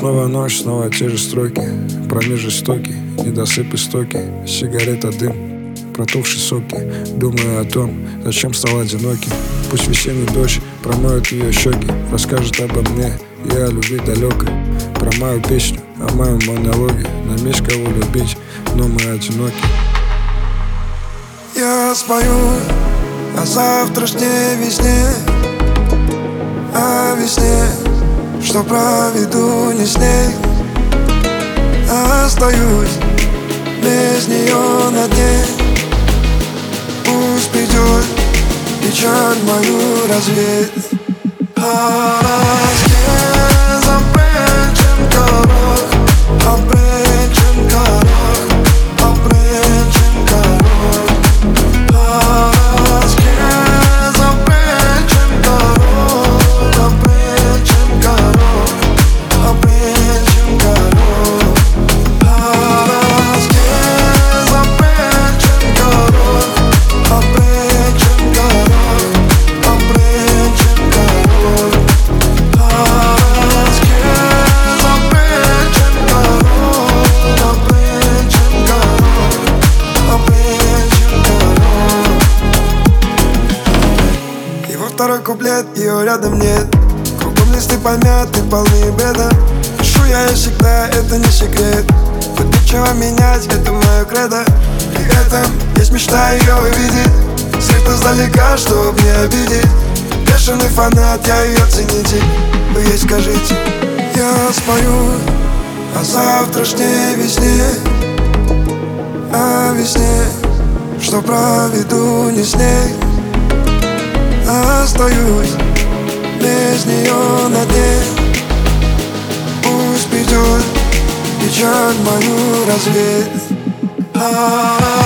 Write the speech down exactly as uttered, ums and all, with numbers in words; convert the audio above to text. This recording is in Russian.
снова ночь, снова те же строки, промеж жестоки, недосып истоки, сигарета, дым, протухшие соки. Думаю о том, зачем стал одиноким. Пусть весенний дождь промоет ее щеки, расскажет обо мне и о любви далекой. Про мою песню, о моем монологе. На месть кого любить, но мы одиноки. Я спою о завтрашней весне, о весне, что проведу не с ней. Остаюсь без нее на дне. Пусть придет печаль мою развеет. Второй куплет, ее рядом нет. Кругом листы помяты, полные бреда. Пишу я ей всегда, это не секрет. Тут нечего менять, это мое кредо. При этом есть мечта ее увидеть. Свет издалека, чтоб не обидеть. Бешеный фанат, я ее цените. Вы ей скажите. Я спою о завтрашней весне, о весне, что проведу не с ней. Остаюсь без нее на дне. Пусть придет печаль мою развеет.